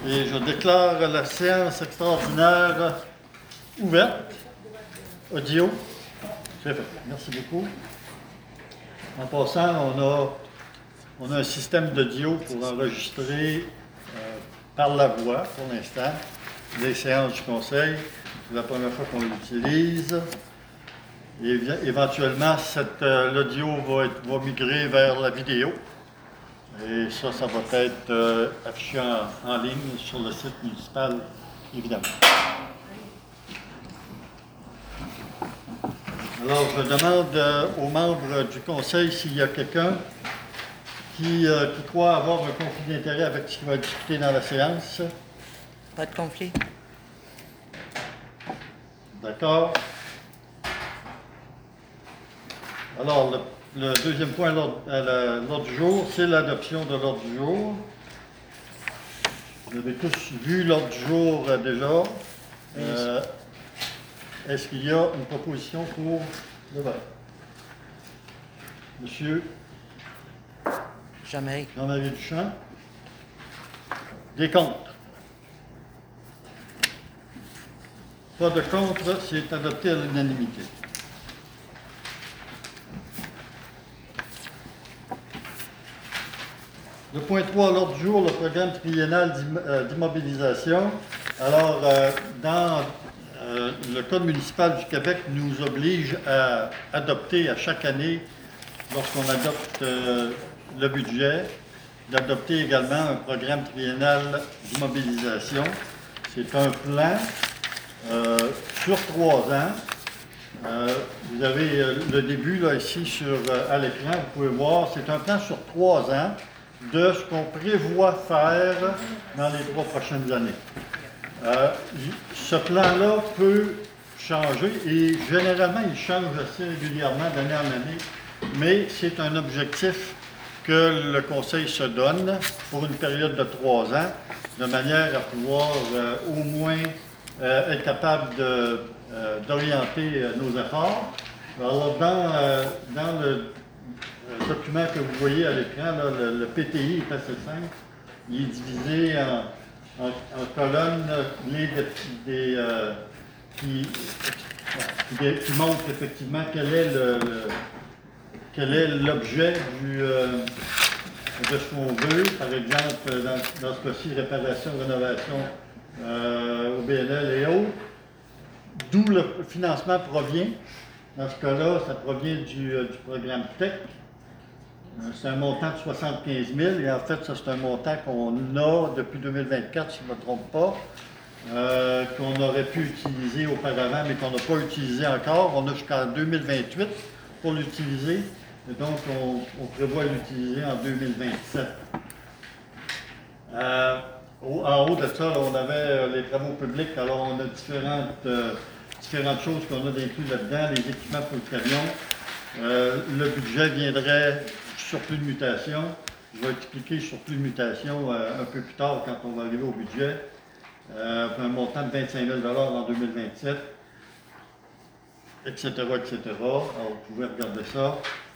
Et je déclare la séance extraordinaire ouverte. Audio. C'est fait. Merci beaucoup. En passant, on a un système d'audio pour enregistrer par la voix, pour l'instant, les séances du Conseil. C'est la première fois qu'on l'utilise. Et éventuellement, l'audio va migrer vers la vidéo. Et ça va être affiché en ligne sur le site municipal, évidemment. Alors, je demande aux membres du Conseil s'il y a quelqu'un qui croit avoir un conflit d'intérêt avec ce qui va être discuté dans la séance. Pas de conflit. D'accord. Alors, le deuxième point à l'ordre du jour, c'est l'adoption de l'ordre du jour. Vous avez tous vu l'ordre du jour déjà. Est-ce qu'il y a une proposition pour le vote? Monsieur Jean-Marie Duchamp. Des contre? Pas de contre, c'est adopté à l'unanimité. Le point 3 à l'ordre du jour, le programme triennal d'immobilisation. Alors, dans le Code municipal du Québec nous oblige à adopter à chaque année, lorsqu'on adopte le budget, d'adopter également un programme triennal d'immobilisation. C'est un plan sur 3 ans. Vous avez le début là, ici à l'écran, vous pouvez voir, c'est un plan sur 3 ans de ce qu'on prévoit faire dans les 3 prochaines années. Ce plan-là peut changer et généralement, il change assez régulièrement d'année en année, mais c'est un objectif que le Conseil se donne pour une période de 3 ans, de manière à pouvoir au moins être capable d'orienter nos efforts. Alors, dans le document que vous voyez à l'écran, le PTI est assez simple. Il est divisé en colonnes qui montrent effectivement quel est l'objet de ce qu'on veut. Par exemple, dans ce cas-ci, réparation, rénovation au BNL et autres. D'où le financement provient. Dans ce cas-là, ça provient du programme TEC. C'est un montant de 75 000 et en fait, ça c'est un montant qu'on a depuis 2024, si je ne me trompe pas, qu'on aurait pu utiliser auparavant, mais qu'on n'a pas utilisé encore. On a jusqu'en 2028 pour l'utiliser, et donc on prévoit l'utiliser en 2027. En haut de ça, là, on avait les travaux publics, alors on a différentes choses qu'on a inclus là-dedans, les équipements pour le camion. Le budget viendrait surplus de mutation. Je vais expliquer surplus de mutation un peu plus tard quand on va arriver au budget. Un montant de 25 000 en 2027, etc., etc. Alors, vous pouvez regarder ça.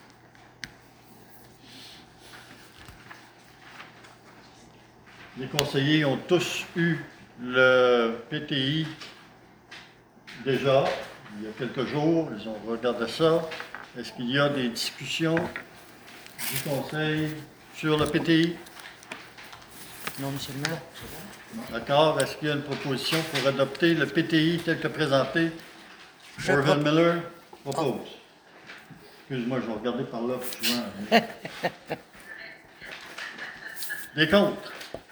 Les conseillers ont tous eu le PTI déjà, il y a quelques jours. Ils ont regardé ça. Est-ce qu'il y a des discussions du Conseil sur le PTI? Non, monsieur le maire. D'accord. Est-ce qu'il y a une proposition pour adopter le PTI tel que présenté? Orville Miller propose. Excuse-moi, je vais regarder par là plus souvent. Des contre?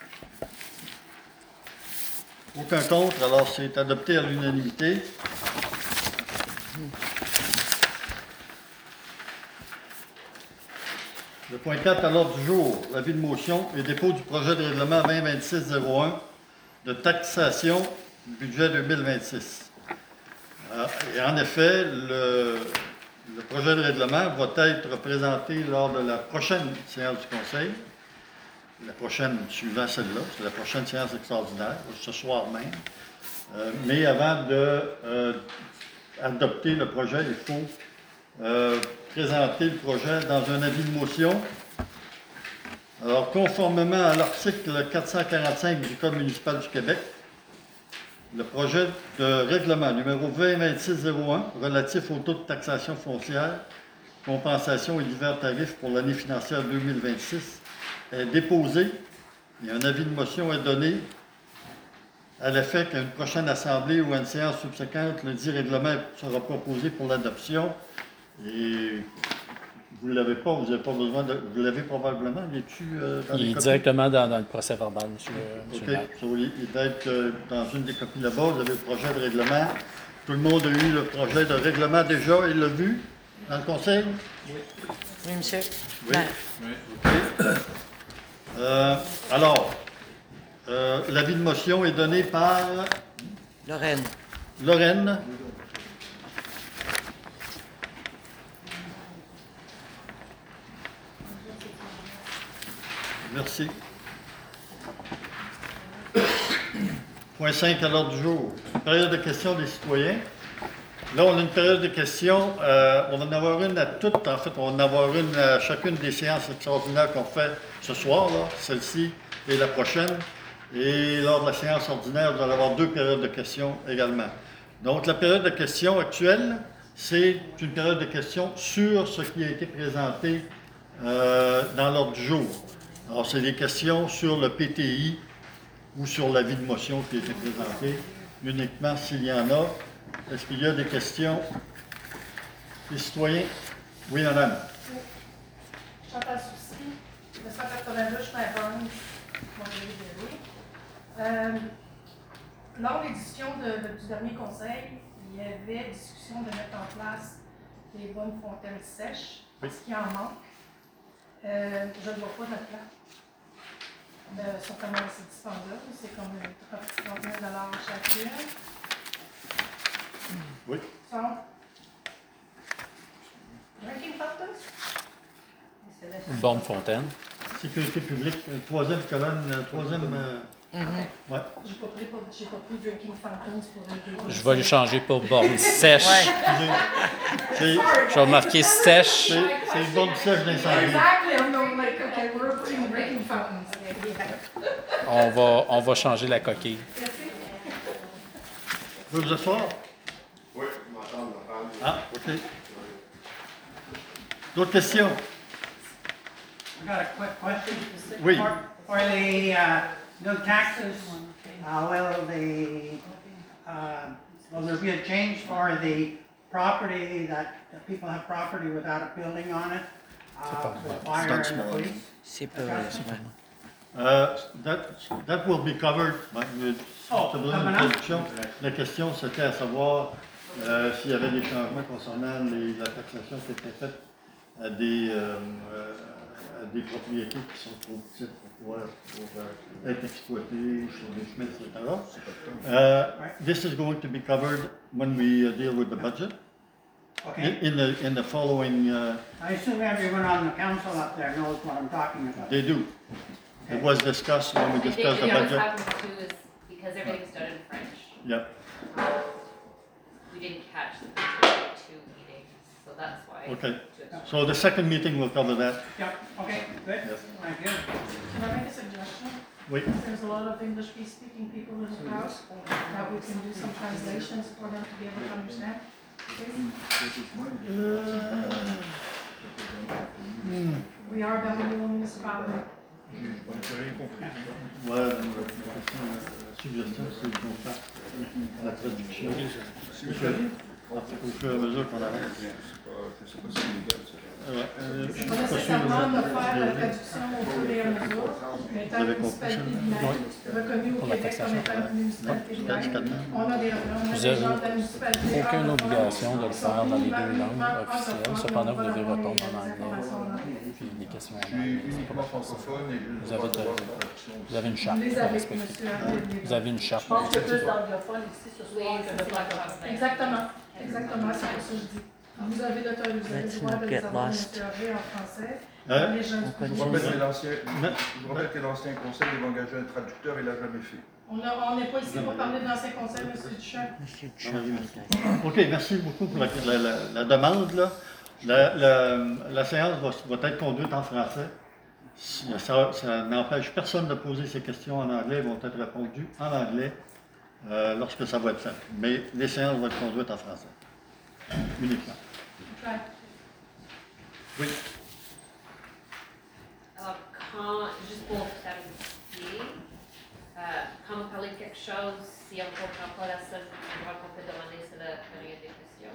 Aucun contre, alors c'est adopté à l'unanimité. Le point 4 à l'ordre du jour, l'avis de motion et dépôt du projet de règlement 2026-01 de taxation du budget 2026. Et en effet, le projet de règlement va être présenté lors de la prochaine séance du Conseil, la prochaine suivant celle-là, c'est la prochaine séance extraordinaire, ce soir même. Mais avant d'adopter le projet, il faut présenter le projet dans un avis de motion Alors, conformément à l'article 445 du Code municipal du Québec, le projet de règlement numéro 2026-01 relatif au taux de taxation foncière, compensation et divers tarifs pour l'année financière 2026 est déposé et un avis de motion est donné à l'effet qu'à une prochaine assemblée ou à une séance subséquente, le dit règlement sera proposé pour l'adoption. Et vous ne l'avez pas, vous n'avez pas besoin de... Vous l'avez probablement, il est-tu dans les Il est copies? directement dans le procès verbal, monsieur OK. le maire. So, il doit être dans une des copies là-bas. Vous avez le projet de règlement. Tout le monde a eu le projet de règlement déjà. Il l'a vu dans le conseil? Oui, monsieur. Oui. Maire. Alors, l'avis de motion est donné par Lorraine. Lorraine. Merci. Point 5 à l'ordre du jour. Période de questions des citoyens. Là, on a une période de questions. On va en avoir une à toutes. En fait, on va en avoir une à chacune des séances extraordinaires qu'on fait ce soir, là, celle-ci et la prochaine. Et lors de la séance ordinaire, vous allez avoir 2 périodes de questions également. Donc, la période de questions actuelle, c'est une période de questions sur ce qui a été présenté dans l'ordre du jour. Alors, c'est des questions sur le PTI ou sur l'avis de motion qui a été présenté, uniquement s'il y en a. Est-ce qu'il y a des questions des citoyens? Oui, madame. Chantal Soucy, 982, je suis à Burns, lors des discussions du dernier conseil, il y avait discussion de mettre en place des bonnes fontaines sèches, parce qu'il en manque. Je ne vois pas de plan. Ils sont quand même assez dispendieux, c'est comme 30 000 $ chacune. Oui. Sont drinking fountains? Une bonne fontaine. Sécurité publique, troisième colonne, troisième... Ouais. J'ai pas pris drinking fountains pour un Je vais les changer pour borne sèche. C'est Je vais marquer sèche. c'est une bonne sèche d'incendie. Exactly, I'm going like, okay, we're putting drinking fountains. On va changer la coquille. Vous pouvez vous asseoir? Oui, m'entendre. Ah, OK. D'autres questions? I got a quick question. Oui. For the new taxes, will there be a change for the property that people have property without a building on it? With fire and police? C'est pas... That will be covered. Oh, Je te donne une coming up. traduction. La question, c'était à savoir s'il y avait des changements concernant la taxation qui était faite à des propriétés qui sont trop petites pour être exploitées sur des chemins, etc. This is going to be covered when we deal with the budget. Okay. In the following, I assume everyone on the council up there knows what I'm talking about. they do. It was discussed when we I think discussed the what's budget. happened too is because everything's done in French, Yeah. we didn't catch the two meetings, so that's why. Okay. So the second meeting will cover that. Yep, okay, good, Yes. thank you. Can I make a suggestion? Oui. There's a lot of English-speaking people in the crowd, that we can do some translations for them to be able to understand. We are a bilingual municipality. Ouais, la suggestion, c'est qu'on fasse la traduction au fur et à mesure qu'on avance. Pas nécessairement de faire la traduction au fur et à mesure, mais étant une municipalité bilingue, reconnue au Québec comme étant une municipalité bilingue, on a des gens de la municipalité. Aucune obligation de le faire dans les 2 langues officielles. Cependant, vous devez répondre en anglais. Puis des questions en anglais. Vous avez une charte. Vous les à avez, respecter. monsieur Hervé. Vous avez une charte. Je pense qu'il y a plus d'anglophones ici ce soir que de francophones. Exactement, exactement, c'est pour ça que je dis. Vous avez le droit de les Get avoir, lost. monsieur Hervé, en français. Hein? Les gens du On public. Je rappelle que l'ancien conseil avait engagé un traducteur, il l'a jamais fait. On n'est pas ici pour parler de l'ancien conseil, monsieur Duchamp. Monsieur Duchamp. OK, merci beaucoup pour la demande. Là. La séance va être conduite en français. Ça n'empêche personne de poser ses questions en anglais. Elles vont être répondues en anglais lorsque ça va être fait. Mais les séances vont être conduites en français. Uniquement. Ouais. Oui. Alors, juste pour clarifier, quand vous parlez de quelque chose, si on ne comprend pas la seule endroit qu'on peut demander, c'est la période des questions.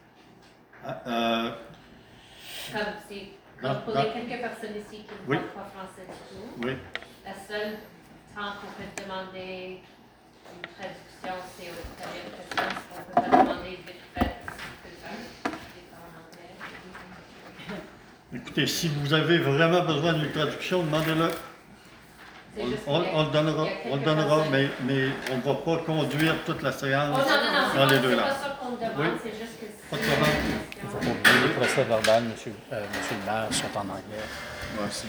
Comme si, quand pour les quelques personnes ici qui ne Oui. parlent pas français du tout, Oui. la seule temps qu'on peut demander une traduction, c'est aux périodes de questions. On ne peut pas demander vite fait ce que ça en anglais. Écoutez, si vous avez vraiment besoin d'une traduction, demandez-le. C'est juste On qu'il y a- le donnera, il y a quelques on le donnera, personnes- mais on ne va pas conduire toute la Oh séance non, non, non, dans les c'est deux pas langues. ça qu'on demande, Oui. c'est juste que Pas de si problème. Il ne faut pas oublier les procès verbales, monsieur le maire, sont en anglais. Aussi.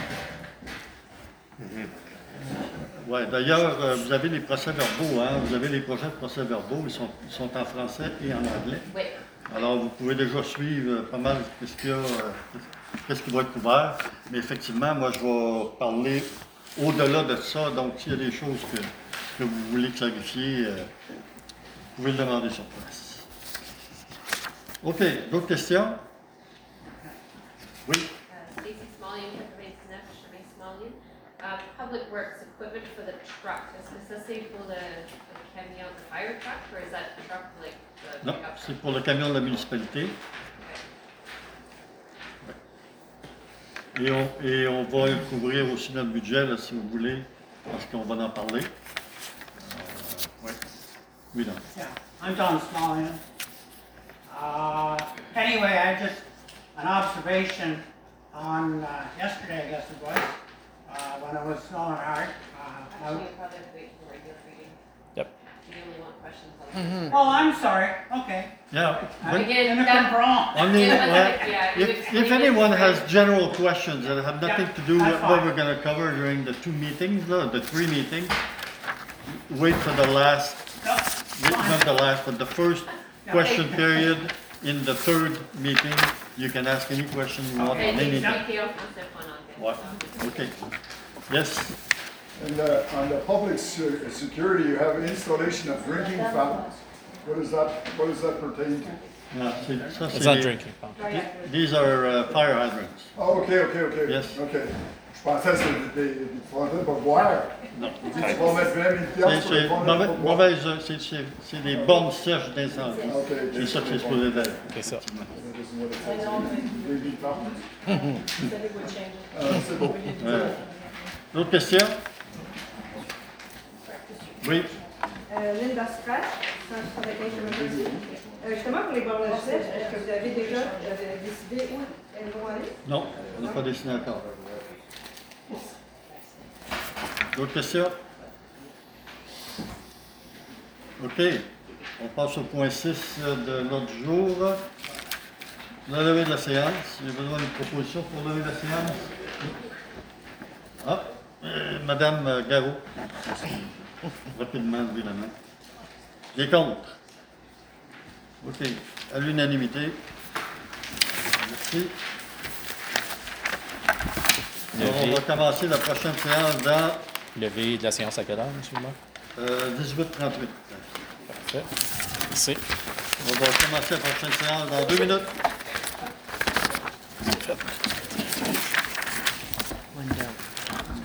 Ouais, d'ailleurs, vous avez les procès-verbaux, hein? Vous avez les projets de procès-verbaux, ils sont en français et en anglais. Oui. Alors, vous pouvez déjà suivre pas mal qu'est-ce qui va être couvert. Mais effectivement, moi, je vais parler au-delà de ça. Donc, s'il y a des choses que vous voulez clarifier, vous pouvez le demander sur place. OK, d'autres questions? Oui? Stacy Smalley, 99, chemin Smalley. Public Works equipment for the truck, est-ce que ça c'est pour le camion, the fire truck, or is that truck like the Non, pickup c'est truck? pour le camion de la municipalité. Okay. Et on va couvrir aussi notre budget, là, si vous voulez, parce qu'on va en parler. Oui. Oui, non. Yeah, I'm John Smalley. Anyway, I just, an observation on, yesterday, I guess it was, when I was snowing hard. Actually, you probably have to wait for regular reading. Yep. You only want questions on Oh, I'm sorry, okay. Yeah. I when- Again, didn't that- come wrong. Only, Yeah, well, yeah, you if explained it anyone has very- general questions that have nothing to do that's with what fine. we're going to cover during the two meetings, the three meetings, wait for the last, No, not the last, but the first Yeah. question period in the third meeting. You can ask any question you want Okay, on Et anything. expliquer en français pour en anglais. Ouais. Okay. Yes. And on the public security, you have installation of drinking fountains. What does that pertain to? Ah, ça, It's c'est not les- drinking fountain. These are fire hydrants. Oh, okay. Yes. Okay. Je pensais que c'était des fontaines pour boire. Non. Tu dis, tu vas mettre 20 000 C'est piastres pour les fontaines pour boire. mauvaise, c'est des bornes sèches d'incendie. Ok, C'est ça que c'est supposé d'être. C'est ça. Drinking fountains. C'est beau. Ouais. D'autres questions? Oui. Linda Spratt, 175 chemin. Justement, pour les bornes sèches, est-ce que vous avez déjà décidé où elles vont aller? Non, on n'a pas dessiné encore. D'autres questions? OK. On passe au point 6 de l'ordre du jour. La levée de la séance. Il y a besoin d'une proposition pour lever la séance? Ah, Madame Garot. Rapidement, levez la main. Les contre? OK. À l'unanimité. Merci. Alors, on va commencer la prochaine séance dans Levé de la séance à quelle heure, monsieur le maire? 18h38. Parfait. Merci. On va commencer la prochaine séance dans 2 minutes. Parfait.